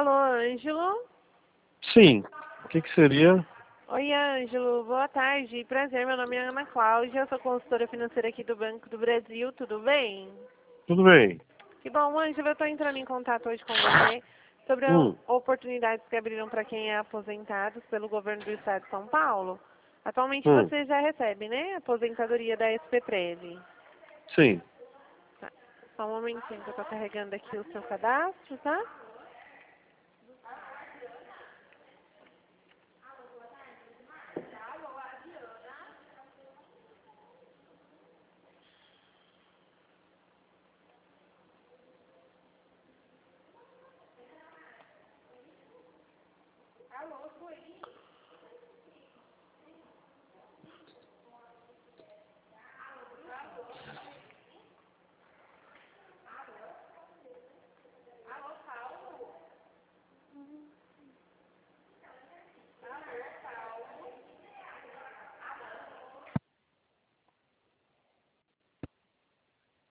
Alô, Ângelo? Sim. O que seria? Oi, Ângelo. Boa tarde. Prazer, meu nome é Ana Cláudia. Eu sou consultora financeira aqui do Banco do Brasil. Tudo bem? Tudo bem. Que bom, Ângelo. Eu estou entrando em contato hoje com você sobre Hum, oportunidades que abriram para quem é aposentado pelo governo do estado de São Paulo. Atualmente hum. você já recebe, né? Aposentadoria da SPPrev. Sim. Tá. Só um momentinho que eu estou carregando aqui o seu cadastro, tá?